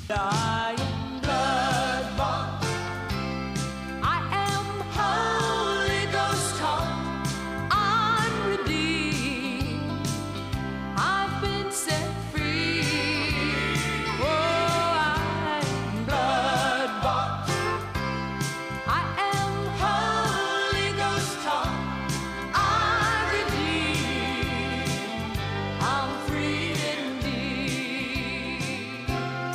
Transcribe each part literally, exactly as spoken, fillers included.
I am blood-bought. I am Holy Ghost taught. I'm redeemed. I've been set free. Oh, I am blood-bought. I am Holy Ghost taught. I'm redeemed. I'm free indeed.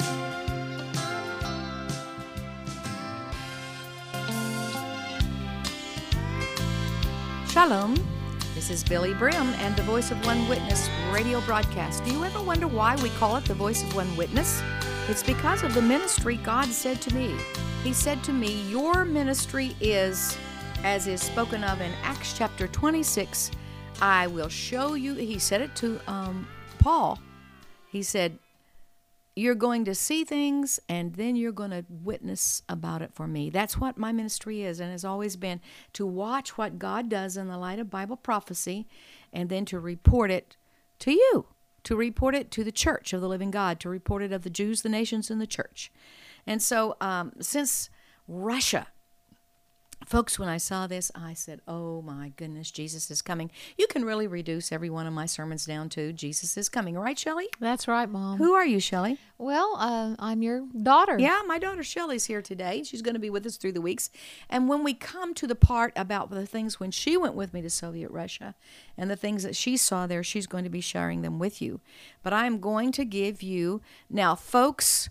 Shalom. This is Billy Brim and the Voice of One Witness radio broadcast. Do you ever wonder why we call it the Voice of One Witness? It's because of the ministry God said to me. He said to me, your ministry is, as is spoken of in Acts chapter twenty-six, I will show you. He said it to um, Paul. He said, you're going to see things and then you're going to witness about it for me. That's what my ministry is and has always been, to watch what God does in the light of Bible prophecy and then to report it to you, to report it to the church of the living God, to report it of the Jews, the nations, and the church. And so um, since Russia, folks, when I saw this, I said, oh my goodness, Jesus is coming. You can really reduce every one of my sermons down to Jesus is coming. Right, Shelley? That's right, Mom. Who are you, Shelley? Well, uh, I'm your daughter. Yeah, my daughter Shelley's here today. She's going to be with us through the weeks. And when we come to the part about the things when she went with me to Soviet Russia and the things that she saw there, she's going to be sharing them with you. But I'm going to give you, now, folks,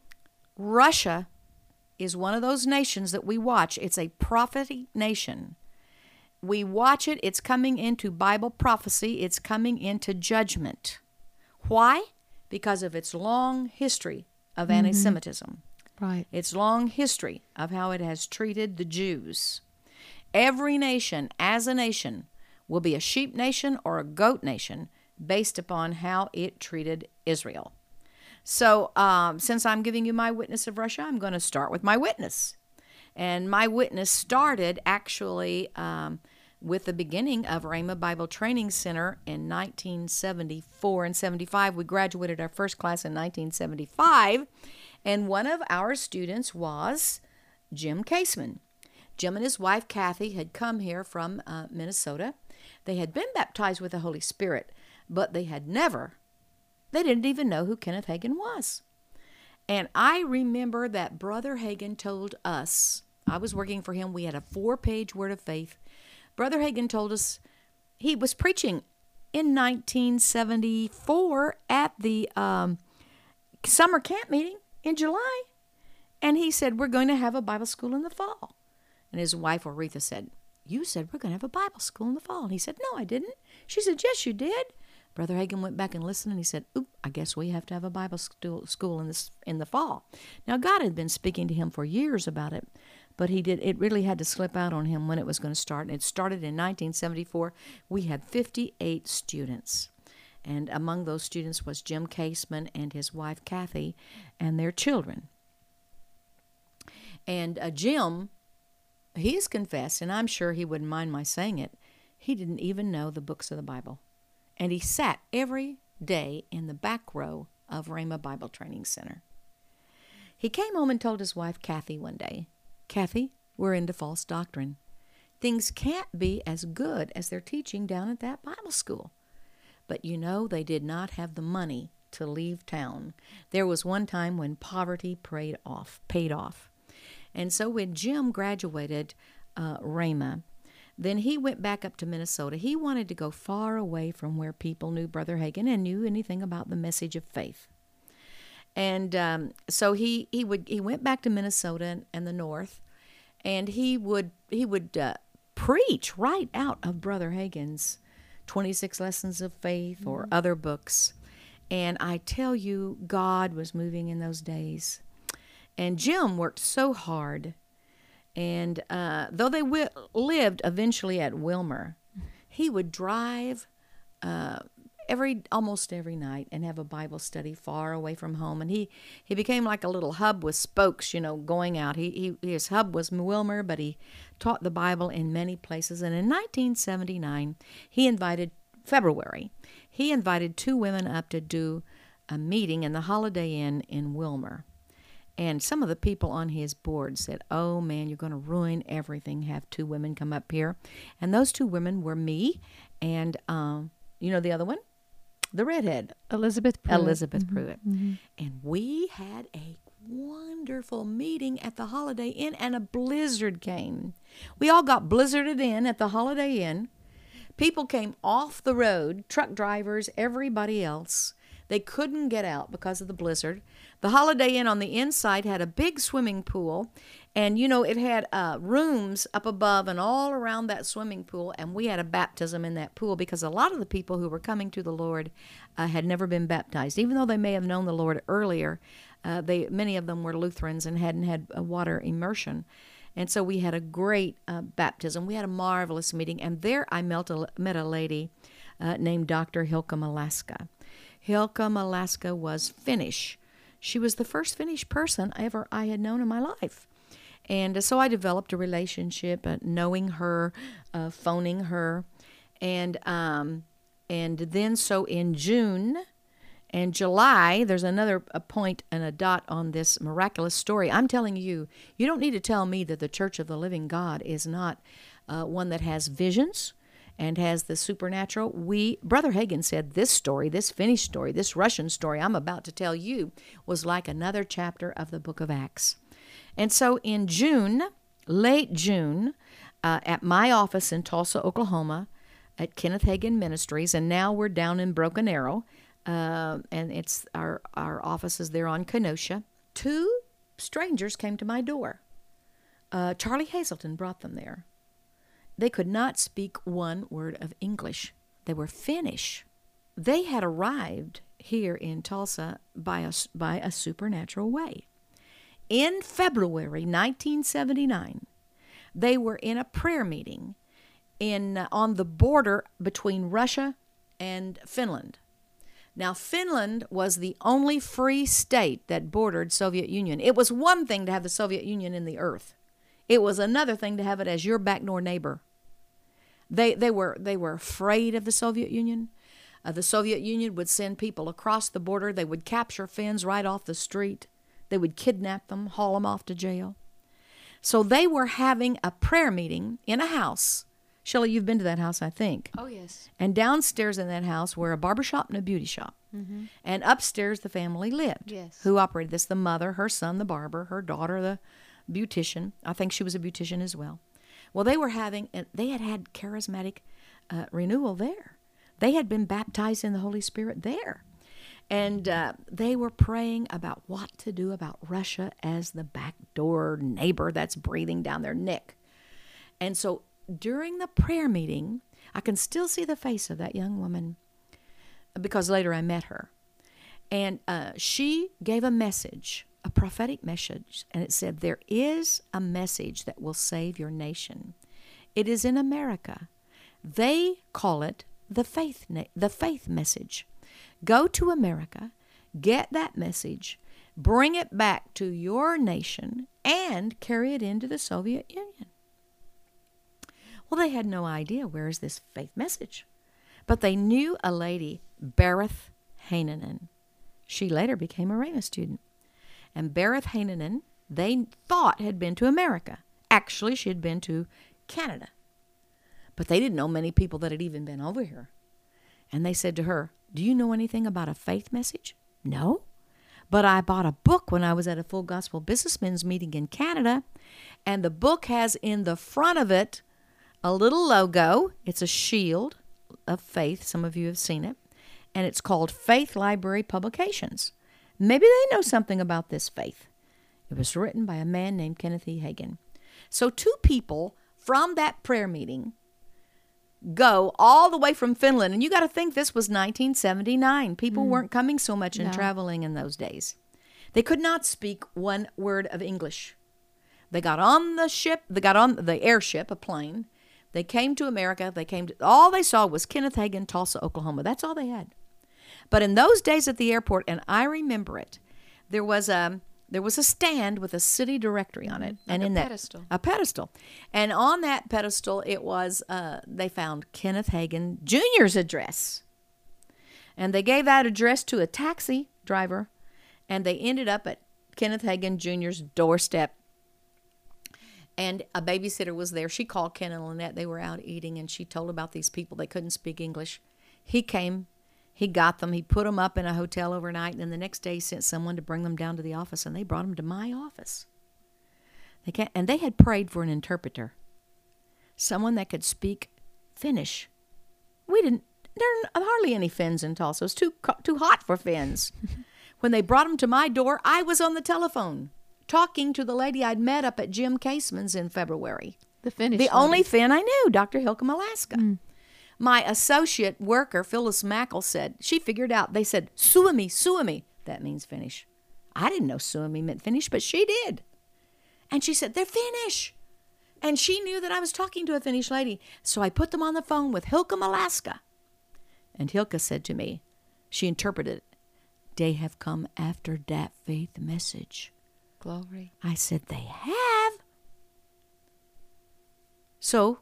Russia is one of those nations that we watch. It's a prophetic nation. We watch it. It's coming into Bible prophecy. It's coming into judgment. Why? Because of its long history of mm-hmm. anti-Semitism. Right. Its long history of how it has treated the Jews. Every nation, as a nation, will be a sheep nation or a goat nation based upon how it treated Israel. So um, since I'm giving you my witness of Russia, I'm going to start with my witness. And my witness started actually um, with the beginning of Rhema Bible Training Center in nineteen seventy-four and seventy-five. We graduated our first class in nineteen seventy-five. And one of our students was Jim Caseman. Jim and his wife, Kathy, had come here from uh, Minnesota. They had been baptized with the Holy Spirit, but they had never They didn't even know who Kenneth Hagin was. And I remember that Brother Hagin told us, I was working for him, we had a four-page word of faith. Brother Hagin told us he was preaching in nineteen seventy-four at the um, summer camp meeting in July. And he said, we're going to have a Bible school in the fall. And his wife, Aretha, said, you said we're going to have a Bible school in the fall. And he said, no, I didn't. She said, yes, you did. Brother Hagin went back and listened, and he said, oop, I guess we have to have a Bible school in this in the fall. Now, God had been speaking to him for years about it, but he did. It really had to slip out on him when it was going to start. And it started in nineteen seventy-four. We had fifty-eight students, and among those students was Jim Caseman and his wife, Kathy, and their children. And uh, Jim, he's confessed, and I'm sure he wouldn't mind my saying it, he didn't even know the books of the Bible. And he sat every day in the back row of Rhema Bible Training Center. He came home and told his wife, Kathy, one day, Kathy, we're into false doctrine. Things can't be as good as they're teaching down at that Bible school. But you know, they did not have the money to leave town. There was one time when poverty paid off, paid off. And so when Jim graduated uh, Rhema, then he went back up to Minnesota. He wanted to go far away from where people knew Brother Hagin and knew anything about the message of faith. And um, so he he would he went back to Minnesota and, and the North, and he would he would uh, preach right out of Brother Hagin's twenty-six Lessons of Faith or mm-hmm. other books. And I tell you, God was moving in those days. And Jim worked so hard. And uh, though they w- lived eventually at Wilmer, he would drive uh, every almost every night and have a Bible study far away from home. And he, he became like a little hub with spokes, you know, going out. He, he his hub was Wilmer, but he taught the Bible in many places. And in nineteen seventy-nine, he invited February. He invited two women up to do a meeting in the Holiday Inn in Wilmer. And some of the people on his board said, oh, man, you're going to ruin everything. Have two women come up here. And those two women were me and, um, you know, the other one? The redhead. Elizabeth Pruitt. Elizabeth Mhm, Pruitt. mhm. And we had a wonderful meeting at the Holiday Inn, and a blizzard came. We all got blizzarded in at the Holiday Inn. People came off the road, truck drivers, everybody else. They couldn't get out because of the blizzard. The Holiday Inn on the inside had a big swimming pool, and, you know, it had uh, rooms up above and all around that swimming pool, and we had a baptism in that pool because a lot of the people who were coming to the Lord uh, had never been baptized. Even though they may have known the Lord earlier, uh, they many of them were Lutherans and hadn't had a water immersion. And so we had a great uh, baptism. We had a marvelous meeting, and there I met a, met a lady uh, named Doctor Hilka Malaska. Hilka Malaska was Finnish. She was the first Finnish person ever I had known in my life. And uh, so I developed a relationship, uh, knowing her, uh, phoning her. And um, and then so in June and July, there's another a point and a dot on this miraculous story. I'm telling you, you don't need to tell me that the Church of the Living God is not uh, one that has visions and has the supernatural. We, Brother Hagin said this story, this Finnish story, this Russian story I'm about to tell you was like another chapter of the book of Acts. And so in June, late June, uh, at my office in Tulsa, Oklahoma, at Kenneth Hagin Ministries, and now we're down in Broken Arrow, uh, and it's our, our office is there on Kenosha. Two strangers came to my door. Uh, Charlie Hazelton brought them there. They could not speak one word of English. They were Finnish. They had arrived here in Tulsa by a, by a supernatural way. In February nineteen seventy-nine, they were in a prayer meeting in uh, on the border between Russia and Finland. Now, Finland was the only free state that bordered Soviet Union. It was one thing to have the Soviet Union in the earth. It was another thing to have it as your back door neighbor. They they were they were afraid of the Soviet Union. Uh, the Soviet Union would send people across the border. They would capture Finns right off the street. They would kidnap them, haul them off to jail. So they were having a prayer meeting in a house. Shelley, you've been to that house, I think. Oh, yes. And downstairs in that house were a barber shop and a beauty shop. Mm-hmm. And upstairs the family lived. Yes. Who operated this? The mother, her son, the barber, her daughter, the beautician. I think she was a beautician as well. Well, they were having, they had had charismatic uh, renewal there. They had been baptized in the Holy Spirit there. And uh, they were praying about what to do about Russia as the backdoor neighbor that's breathing down their neck. And so during the prayer meeting, I can still see the face of that young woman because later I met her. And uh, she gave a message, a prophetic message, and it said, there is a message that will save your nation. It is in America. They call it the faith, the faith message. Go to America, get that message, bring it back to your nation, and carry it into the Soviet Union. Well, they had no idea where is this faith message. But they knew a lady, Berith Heinonen. She later became a Rhema student. And Berith Heinonen, they thought had been to America. Actually, she had been to Canada. But they didn't know many people that had even been over here. And they said to her, do you know anything about a faith message? No. But I bought a book when I was at a Full Gospel Businessmen's meeting in Canada. And the book has in the front of it a little logo. It's a shield of faith. Some of you have seen it. And it's called Faith Library Publications. Maybe they know something about this faith. It was written by a man named Kenneth E. Hagin. So two people from that prayer meeting go all the way from Finland. And you got to think this was nineteen seventy-nine. People mm. weren't coming so much and no. traveling in those days. They could not speak one word of English. They got on the ship. They got on the airship, a plane. They came to America. They came to, all they saw was Kenneth Hagin, Tulsa, Oklahoma. That's all they had. But in those days at the airport, and I remember it, there was a there was a stand with a city directory on it, like and a in that pedestal. a pedestal, and on that pedestal it was uh, they found Kenneth Hagin Junior's address, and they gave that address to a taxi driver, and they ended up at Kenneth Hagin Junior's doorstep. And a babysitter was there. She called Ken and Lynette. They were out eating, and she told about these people. They couldn't speak English. He came. He got them. He put them up in a hotel overnight, and then the next day he sent someone to bring them down to the office, and they brought them to my office. They can't, and they had prayed for an interpreter, someone that could speak Finnish. We didn't. There are hardly any Finns in Tulsa. It was too too hot for Finns. When they brought them to my door, I was on the telephone talking to the lady I'd met up at Jim Caseman's in February. The Finnish The lady. only Finn I knew, Doctor Hilcom Alaska. Mm. My associate worker, Phyllis Mackle, said, she figured out, they said, Suomi, Suomi. That means Finnish. I didn't know Suomi meant Finnish, but she did. And she said, they're Finnish. And she knew that I was talking to a Finnish lady. So I put them on the phone with Hilcom Alaska. And Hilka said to me, she interpreted it, they have come after that faith message. Glory. I said, they have. So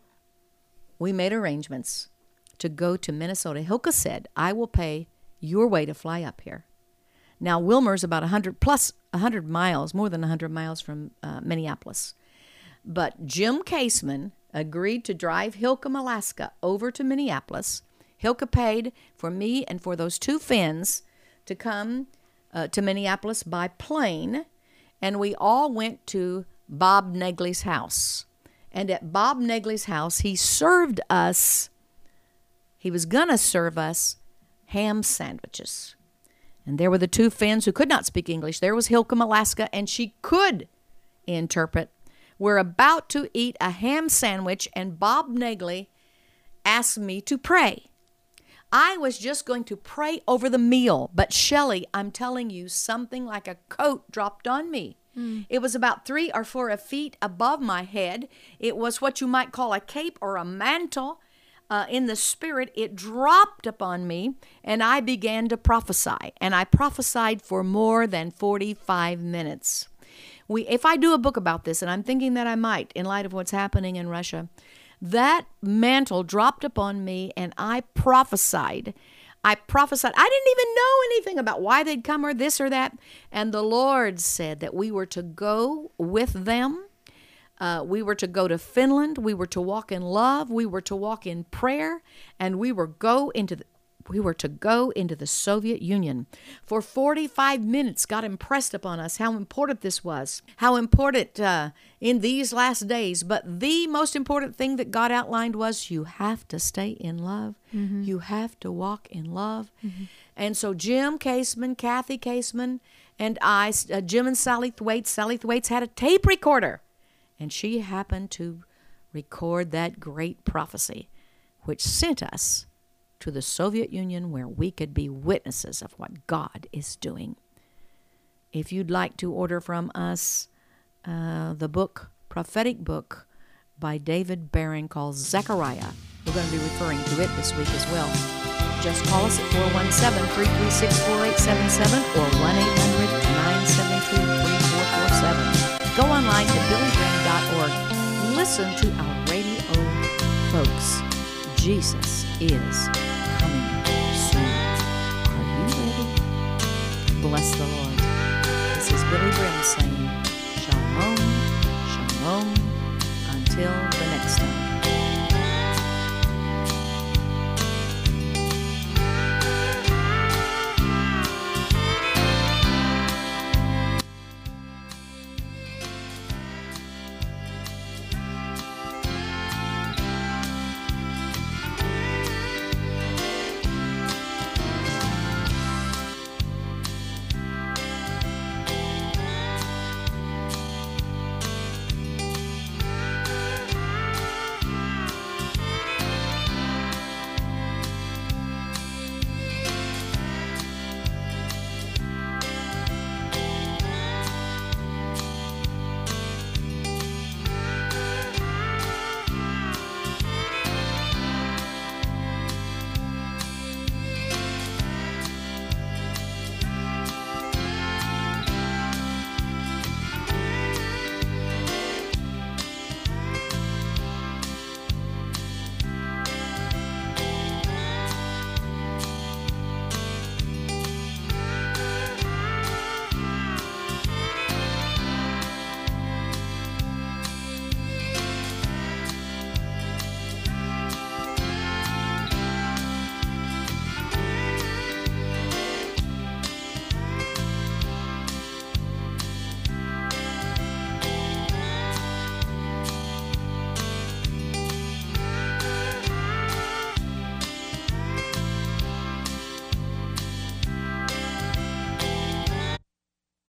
we made arrangements to go to Minnesota. Hilka said, I will pay your way to fly up here. Now, Wilmer's about one hundred plus one hundred miles, more than one hundred miles from uh, Minneapolis. But Jim Caseman agreed to drive Hilcom Alaska over to Minneapolis. Hilka paid for me and for those two Finns to come uh, to Minneapolis by plane. And we all went to Bob Negley's house. And at Bob Negley's house, he served us, he was going to serve us ham sandwiches. And there were the two Finns who could not speak English. There was Hilcom Alaska, and she could interpret. We're about to eat a ham sandwich, and Bob Negley asked me to pray. I was just going to pray over the meal, but Shelley, I'm telling you, something like a coat dropped on me. Mm. It was about three or four feet above my head. It was what you might call a cape or a mantle. Uh, in the spirit, it dropped upon me, and I began to prophesy. And I prophesied for more than forty-five minutes. We, if I do a book about this, and I'm thinking that I might, in light of what's happening in Russia, that mantle dropped upon me, and I prophesied. I prophesied. I didn't even know anything about why they'd come or this or that. And the Lord said that we were to go with them. Uh, we were to go to Finland. We were to walk in love. We were to walk in prayer. And we were go into the, we were to go into the Soviet Union. For forty-five minutes, God impressed upon us how important this was, how important uh, in these last days. But the most important thing that God outlined was you have to stay in love. Mm-hmm. You have to walk in love. Mm-hmm. And so Jim Caseman, Kathy Caseman, and I, uh, Jim and Sally Thwaites, Sally Thwaites had a tape recorder. And she happened to record that great prophecy, which sent us to the Soviet Union, where we could be witnesses of what God is doing. If you'd like to order from us uh, the book, prophetic book by David Barron called Zechariah, we're going to be referring to it this week as well. Just call us at four one seven, three three six, four eight seven seven or one eight hundred, nine seven two, three four four seven. Go online to billy graham dot org. Listen to our radio, folks. Jesus is coming soon. Are you ready? Bless the Lord. This is Billy Graham saying, Shalom, Shalom, until